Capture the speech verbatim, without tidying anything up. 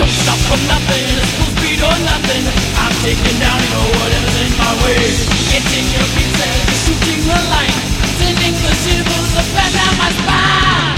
Don't stop for nothing, it's full speed or nothing. I'm taking down, you know, whatever's in my way. Getting your pieces, shooting the line, sending the shivers up and down my spine.